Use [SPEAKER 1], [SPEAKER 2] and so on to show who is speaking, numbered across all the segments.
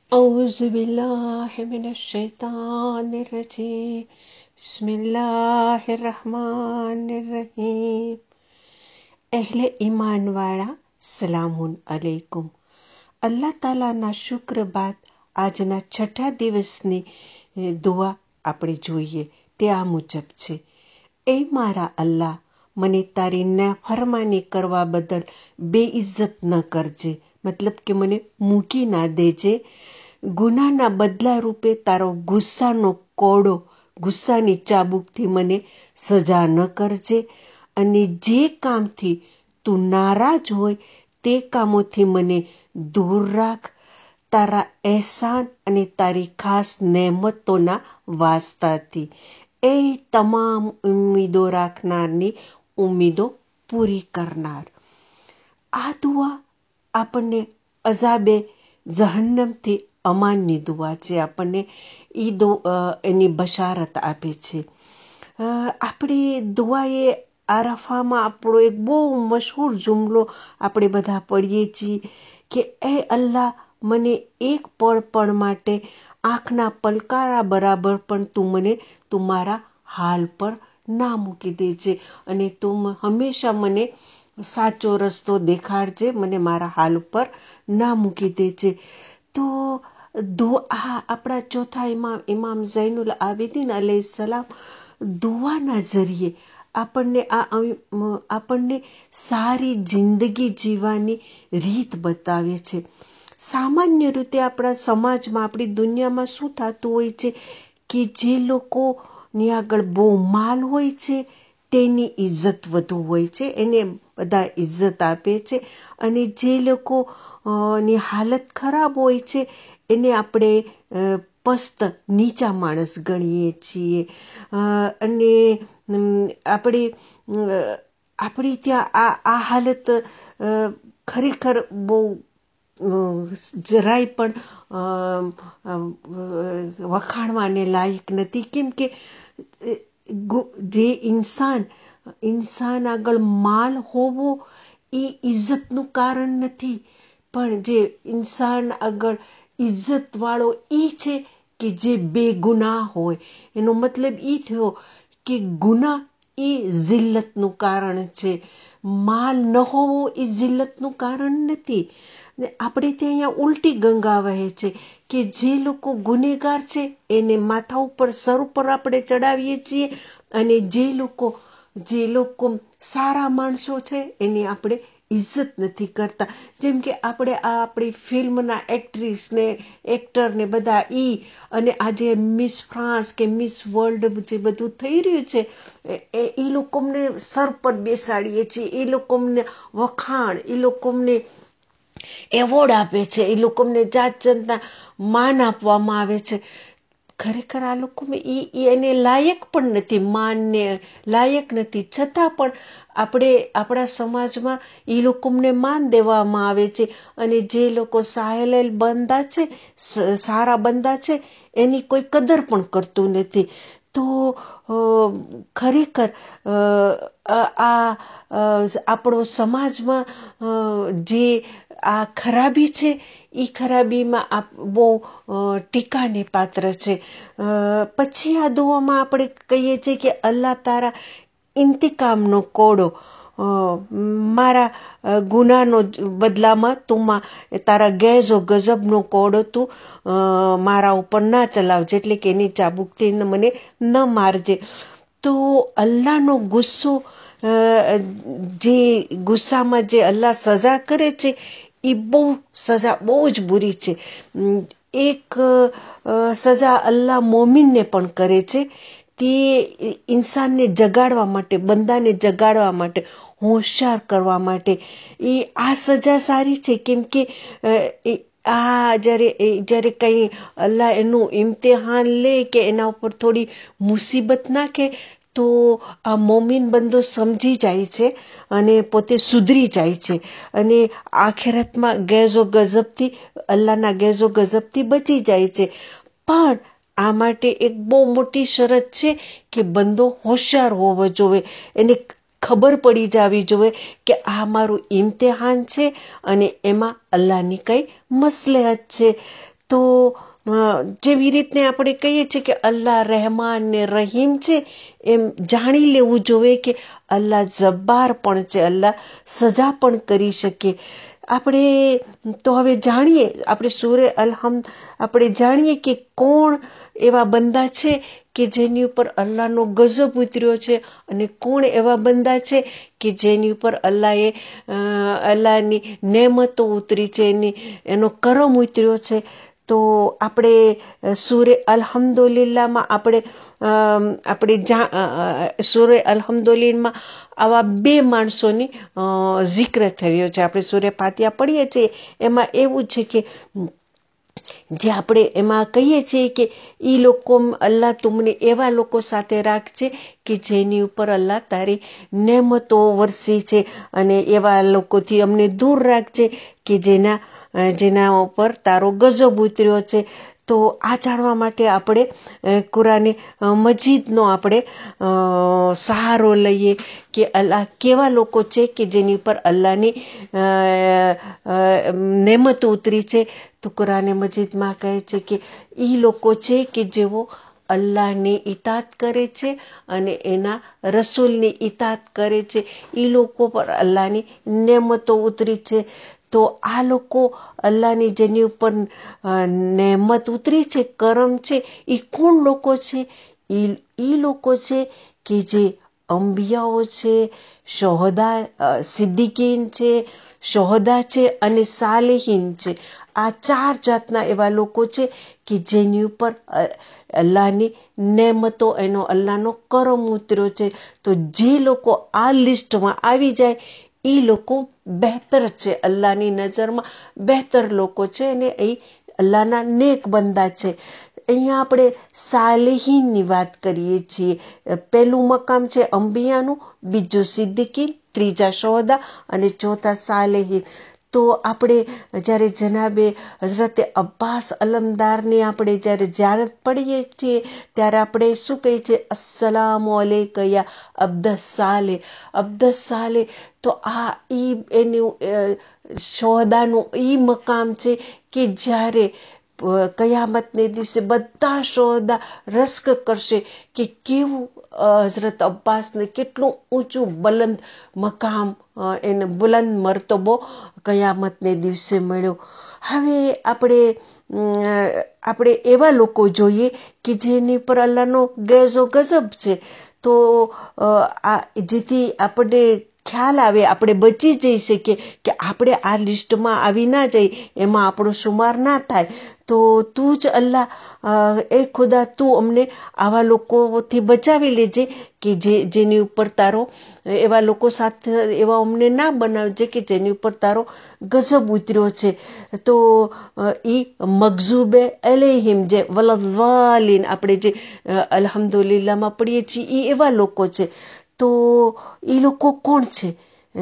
[SPEAKER 1] औज़ु बिल्लाहि मिनश शैतानिर रजीम बिस्मिल्लाहिर रहमानिर रहीम। અહેલે ઈમાનવાળા સલામુન અલૈકુમ। અલ્લાહ તાલાના શુક્ર બાદ આજના છઠ્ઠા દિવસની દુઆ આપણે જોઈએ તે આ મુજબ છે: એ મારા અલ્લાહ, મને તારી નાફરમાની કરવા બદલ બેઇજ્જત ન કરજે, મતલબ કે મને મૂકી ના દેજે। ગુનાના બદલા રૂપે તારો ગુસ્સાનો કોડો, ગુસ્સાની ચાબુકથી મને સજા ન કરજે, અને જે કામથી તું નારાજ હોય તે કામોથી મને દૂર રાખ, તારા એહસાન અને તારી ખાસ નેમતોના વાસ્તાથી। એ તમામ ઉમ્મીદો રાખનારની ઉમ્મીદો પૂરી કરનાર। આ દુઆ આપણને અઝાબે જહન્નમથી અમાનની દુઆ છે, આપણને એની બશારત આપે છે। આપણી દુઆએ આરાફામાં આપણો એક બહુ મશહૂર જુમલો આપણે બધા પઢીએ છીએ કે એ અલ્લાહ, મને એક પળ પણ માટે આંખના પલકારા બરાબર પણ તું મારા હાલ પર ના મૂકી દેજે, અને તું હંમેશા મને સાચો રસ્તો દેખાડજે, મને મારા હાલ પર ના મૂકી દેજે। તો દુઆ આપણા ચોથા ઇમામ ઝૈનુલ આબિદીન અલૈહિસ્સલામ દુઆના જરીએ આપણને સારી જિંદગી જીવવાની રીત બતાવે છે। સામાન્ય રીતે આપણા સમાજમાં, આપણી દુનિયામાં શું થતું હોય છે કે જે લોકોની આગળ બહુ માલ હોય છે તેની ઇજ્જત વધુ હોય છે, એને બધા ઇજ્જત આપે છે, અને જે લોકોની હાલત ખરાબ હોય છે એને આપણે પસ્ત, નીચા માણસ ગણીએ છીએ। અને આપણી ત્યાં આ હાલત ખરેખર બહુ જરાય પણ વખાણવાને લાયક નથી, કેમ કે જે ઇન્સાન આગળ માલ હોવો એ ઇજ્જતનું કારણ નથી, પણ જે ઇન્સાન આગળ ઇજ્જત વાળો એ છે કે જે બેગુનાહ હોય। એનો મતલબ એ થયો કે ગુનાહ એ જિલ્લતનું કારણ છે, માલ ન હોવો એ જિલ્લતનું કારણ નથી। આપણે ત્યાં અહીંયા ઉલટી ગંગા વહે છે કે જે લોકો ગુનેગાર છે એને માથા ઉપર, સર ઉપર આપણે ચડાવીએ છીએ, અને જે લોકો સારા માણસો છે એની આપણે ઇજ્જત નથી કરતા। જેમ કે આપણે આપણી ફિલ્મના એક્ટ્રેસને, એક્ટરને બધા અને આજે મિસ ફ્રાન્સ કે મિસ વર્લ્ડ જે બધું થઈ રહ્યું છે એ લોકોને સર પર બેસાડીએ છીએ, એ લોકોને વખાણ, એ લોકોને એવોર્ડ આપે છે, એ લોકોને જાત જાતના માન આપવામાં આવે છે। ખરેખર આ લોકો એને લાયક પણ નથી, માનને લાયક નથી, છતાં પણ આપણા સમાજમાં એ લોકોને માન દેવામાં આવે છે, અને જે લોકો સાહેલ બંદા છે, સારા બંદા છે, એની કોઈ કદર પણ કરતું નથી। તો ખરેખર આપણો સમાજમાં જે આ ખરાબી છે એ ખરાબીમાં બહુ ટીકાને પાત્ર છે। પછી આ દુઆમાં આપણે કહીએ છીએ કે અલ્લાહ, તારા ઇન્તિકામનો કોડો, મારા ગુનાનો બદલામાં તું તારા ગેઝો ગજબનો કોડો તું મારા ઉપર ના ચલાવજે, એટલે કે એની ચાબુકથી મને ન મારજે। તો અલ્લાહનો ગુસ્સો, જે ગુસ્સામાં જે અલ્લાહ સજા કરે છે એ સજા બહુ જ બુરી છે। એક સજા અલ્લાહ મોમિનને પણ કરે છે, તે ઇન્સાનને જગાડવા માટે, બંદાને જગાડવા માટે, હોશિયાર કરવા માટે આ સજા સારી છે, કેમ કે જ્યારે કંઈ અલ્લાહ એનું ઇમ્તિહાન લે કે એના ઉપર થોડી મુસીબત નાખે તો આ મોમિન બંદો સમજી જાય છે અને પોતે સુધરી જાય છે, અને આખિરતમાં અલ્લાહના ગેઝો ગજબથી બચી જાય છે। પણ આ માટે એક બહુ મોટી શરત છે કે બંદો હોશિયાર હોવો જોઈએ, એને ખબર પડી જવી જોઈએ કે આ મારું ઇમ્તિહાન છે અને એમાં અલ્લાહની કઈ મસલહત છે। તો જેવી રીતને આપણે કહીએ છીએ કે અલ્લાહ રહેમાન ને રહીમ છે, એમ જાણી લેવું જોઈએ કે અલ્લાહ જબ્બાર પણ છે, અલ્લાહ સજા પણ કરી શકે. આપણે તો હવે જાણીએ, આપણે સૂરે અલ-હમ્દ આપણે જાણીએ કે કોણ એવા બંદા છે કે જેની ઉપર અલ્લાહનો ગજબ ઉતર્યો છે, અને કોણ એવા બંદા છે કે જેની ઉપર અલ્લાહની નેમતો ઉતરી છે, એનો કરમ ઉતર્યો છે. તો આપણે સૂરે અલ્હમ્દુલિલ્લાહમાં આપણે સૂરે અલ્હમ્દુલિલ્લાહમાં આવા 2 માણસોની જિક્ર થયો છે. આપણે સૂરે ફાતિહા પઢીએ છીએ, એમાં એવું છે કે જે આપણે એમાં કહીએ છીએ કે ઈ લોકો, અલ્લાહ તમને એવા લોકો સાથે રાખશે કે જેની ઉપર અલ્લાહ તારી નેમતો વરસી છે, અને એવા લોકોથી અમને દૂર રાખજે કે જેના ઉપર તારો ગજબ ઉતર્યો છે. તો આ જાણવા માટે આપણે કુરાને મજીદનો આપણે સહારો લઈએ કે અલ્લાહ કેવા લોકો છે કે જેની ઉપર અલ્લાહની નેમત ઉતરી છે. તો કુરાને મજીદમાં કહે છે કે ઈ લોકો છે કે જેઓ અલ્લાહની ઇતાત કરે છે અને એના રસૂલની ઇતાત કરે છે, એ લોકો પર અલ્લાહની નેમતો ઉતરી છે. તો આ લોકો અલ્લાહની જેની ઉપર નેમત ઉતરી છે, કરમ છે, એ કોણ લોકો છે? એ લોકો છે કે જે અંબિયાઓ છે, સિદ્દીકીન છે, શોહદા છે અને સાલેહીન છે. આ 4 જાતના એવા લોકો છે કે જેની ઉપર અલ્લાહની નેમતો, એનો અલ્લાહનો કરમ ઉતર્યો છે. તો જે લોકો આ લિસ્ટમાં આવી જાય એ લોકો બહેતર છે, અલ્લાહની નજરમાં બહેતર લોકો છે, અને એ અલ્લાહના નેક બંદા છે. અહીંયા આપણે સાલેહીનની વાત કરીએ છીએ. પહેલું મકામ છે અંબિયાનું, બીજું સિદ્દીકીન, ત્રીજા શોહદા અને ચોથા સાલેહીન. તો આપણે જ્યારે જનાબે હઝરતે અબ્બાસ અલમદારની આપણે જ્યારે ઝિયારત પડીએ છીએ ત્યારે આપણે શું કહીએ છીએ? અસ્સલામુ અલૈકા યા અબ્દસ સાલે. તો આ એનું શોહદાનું મકામ છે કે જ્યારે કયામતને દિવસે બધા શોહદા રસ્ક કરશે કે કેવું હઝરત અબ્બાસને કેટલું ઊંચું બુલંદ મકામ, એને બુલંદ મર્તબો કયામતને દિવસે મળ્યો. હવે આપણે એવા લોકો જોઈએ કે જેની પર અલ્લાહનો ગેઝો ગજબ છે. તો જેથી આપણે ખ્યાલ આવે, આપણે બચી જઈ શકીએ કે આપણે આ લિસ્ટમાં આવી ના જઈએ, એમાં આપણો શુમાર ના થાય. તો તું જ અલ્લાહ, એ ખુદા, તું અમને આવા લોકોથી બચાવી લેજે કે જેની ઉપર તારો, એવા લોકો સાથે એવા અમને ના બનાવજે કે જેની ઉપર તારો ગજબ ઉતર્યો છે. તો ઈ મગઝૂબે અલૈહિમ, જે વલદ્વાલીન આપણે જે અલ્હમ્દુલિલ્લાહમાં પડીએ છીએ, એ એવા લોકો છે. તો એ લોકો કોણ છે?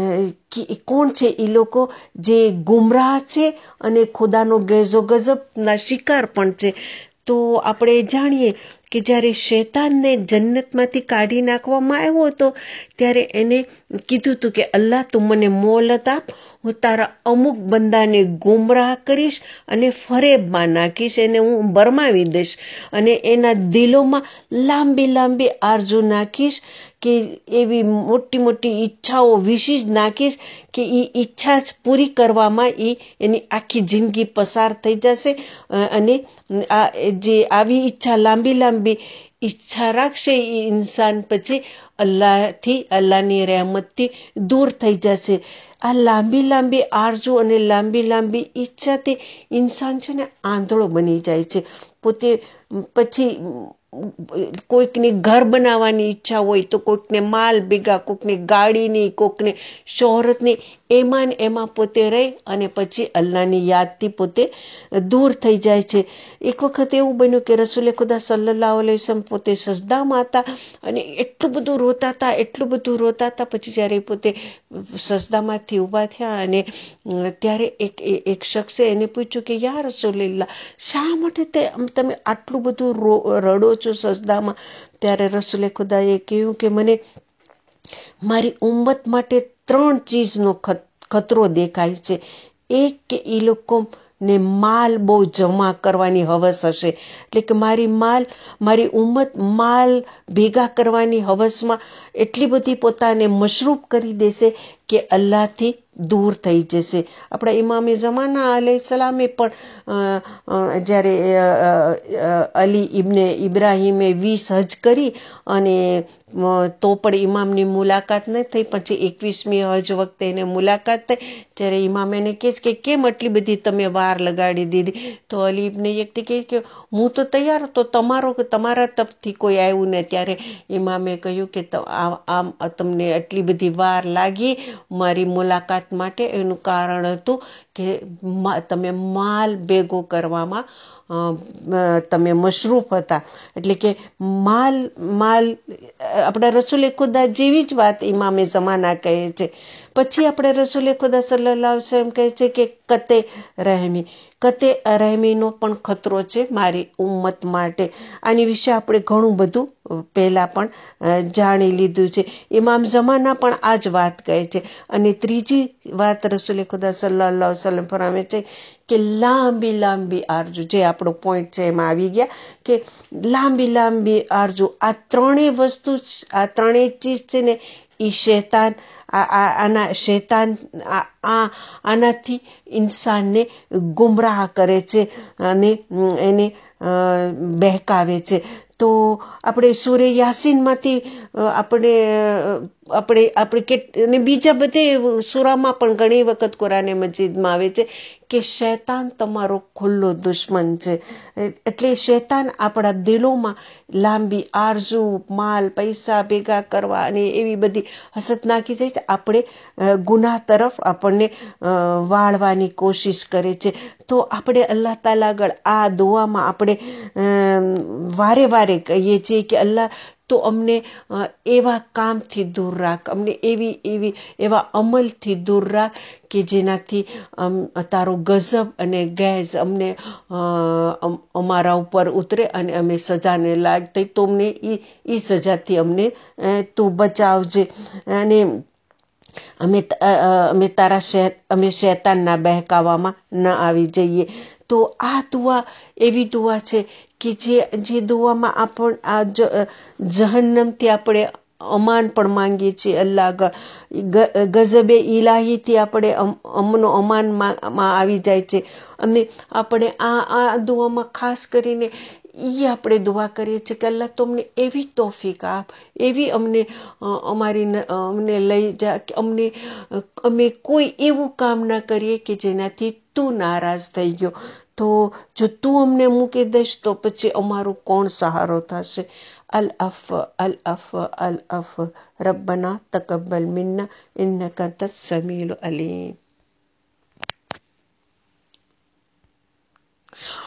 [SPEAKER 1] એ લોકો જે ગુમરાહ છે અને ખુદાનો ગેઝો ગજબના શિકાર પણ છે. તો આપણે જાણીએ કે જ્યારે શૈતાનને જન્નતમાંથી કાઢી નાખવામાં આવ્યો હતો ત્યારે એને કીધું હતું કે અલ્લાહ, તું મને મોહલત આપ, હું તારા અમુક બંદાને ગુમરાહ કરીશ અને ફરેબમાં નાખીશ, એને હું બરમાવી દઈશ અને એના દિલોમાં લાંબી લાંબી આરજુ નાખીશ, કે એવી મોટી મોટી ઈચ્છાઓ, વિશીશ નાખીશ કે એ ઈચ્છા જ પૂરી કરવામાં એની આખી જિંદગી પસાર થઈ જશે. અને જે આવી ઈચ્છા, લાંબી લાંબી ઈચ્છા રાખશે એ ઇન્સાન પછી અલ્લાહની રહેમતથી દૂર થઈ જશે. આ લાંબી લાંબી આરજુ અને લાંબી લાંબી ઈચ્છાથી ઇન્સાન છે ને આંધળો બની જાય છે. પોતે પછી કોઈકને ઘર બનાવવાની ઈચ્છા હોય તો કોઈકને માલ ભેગા, કોઈકને ગાડીની, કોઈકને શોહરતની, એમાં પોતે રહી અને પછી અલ્લાહની યાદથી પોતે દૂર થઈ જાય છે. એક વખત એવું બન્યું કે રસૂલે ખુદા સલ્લલ્લાહુ અલૈહિ વસલ્લમ પોતે સજદામાં હતા અને એટલું બધું રોતા હતા. પછી જ્યારે પોતે સજદામાંથી ઊભા થયા અને ત્યારે એક શખ્સે એને પૂછ્યું કે યા રસૂલલ્લાહ, શા માટે તમે આટલું બધું રડો છો સજદામાં? ત્યારે રસૂલે ખુદાએ કહ્યું કે મને મારી ઉમ્મત માટે 3 ચીજનો ખતરો દેખાય છે. એક, કે એ લોકો ને માલ બહુ જમા કરવાની હવસ હશે. એટલે કે મારી ઉમ્મત માલ ભેગા કરવાની હવસમાં એટલી બધી પોતાને મશરૂફ કરી દેશે કે અલ્લાહથી દૂર થઈ જશે. આપણા ઇમામે ઝમાના અલૈહિસ્સલામે પણ જ્યારે અલી ઇબ્ને ઇબ્રાહીમે 20 હજ કરી અને તો પણ ઇમામની મુલાકાત ન થઈ. પછી 21મી હજ વખતે એને મુલાકાત થઈ ત્યારે ઇમામ એને કહે છે કે કેમ આટલી બધી તમે વાર લગાડી દીધી? તો અલી ઇબ્ને યક્તિ કહે કે હું તો તૈયાર હતો, તમારા તરફથી કોઈ આવ્યું ને. ત્યારે ઇમામે કહ્યું કે આમ તમને આટલી બધી વાર લાગી મારી મુલાકાત માટે, એનું કારણ હતું કે તમે માલ ભેગો કરવામાં તમે મશરૂફ હતા. એટલે કે માલ આપણા રસૂલે ખુદા જેવી જ વાત ઇમામે ઝમાના કહે છે. પછી આપણે રસૂલે ખુદા સલ્લલ્લાહુ અલૈહિ વસલ્લમ કહે છે કે કતે રહેમીનો પણ ખતરો છે મારી ઉમ્મત માટે. આની વિશે આપણે ઘણું બધું પહેલા પણ જાણી લીધું છે. ઇમામ ઝમાના પણ આ જ વાત કહે છે. અને ત્રીજી વાત રસૂલે ખુદા સલ્લલ્લાહુ અલૈહિ વસલ્લમ ફરમાવે છે કે લાંબી આરજુ, જે આપણો પોઈન્ટ છે એમાં આવી ગયા કે લાંબી આરજુ. આ ત્રણેય ચીજ છે ને એ આનાથી ઇન્સાનને ગુમરાહ કરે છે અને એને બહેકાવે છે. તો આપણે સૂરે યાસીનમાંથી આપણે બીજા બધે સૂરામાં પણ ઘણી વખત કુરાને મજીદમાં આવે છે કે શૈતાન તમારો ખુલ્લો દુશ્મન છે. એટલે શૈતાન આપણા દિલોમાં લાંબી આરજુ, માલ પૈસા ભેગા કરવા અને એવી બધી હસત નાખી જાય છે. આપણે ગુનાહ તરફ આપણને વાળવાની કોશિશ કરે છે. તો આપણે અલ્લાહ તાલા આગળ આ દુઆમાં આપણે વારે વારે કહીએ છીએ કે અલ્લાહ તો અમને એવા કામથી દૂર રાખ, અમને એવા અમલથી દૂર રાખ કે જેનાથી તારો ગઝબ અને ગૈઝ અમને અમારા ઉપર ઉતરે અને અમે સજાને લાયક થઈ. તો અમને એ સજાથી અમને તું બચાવજે અને અમે શૈતાનના બહેકાવામાં ન આવી જઈએ. તો આ દુઆ એવી દુઆ છે કે જે દુઆમાં જહન્નમથી આપણે અમાન પણ માંગીએ છીએ અલ્લાહ આગળ. ગઝબે ઇલાહીથી આપણે અમાનમાં આવી જાય છે. અને આપણે આ દુઆમાં ખાસ કરીને આપણે દુઆ કરીએ છીએ કે અલ્લાહ તો અમને એવી તૌફીક આપ, એવી અમને લઈ જા કે અમે કોઈ એવું કામ ના કરીએ કે જેનાથી તું નારાજ થઈ ગયો. તો જો તું અમને મૂકી દઈશ તો પછી અમારો કોણ સહારો થશે? અલ અફ રબ્બના તકબ્બલ મિન્ના ઇન્નકા અંતસ સમીઉલ અલીમ.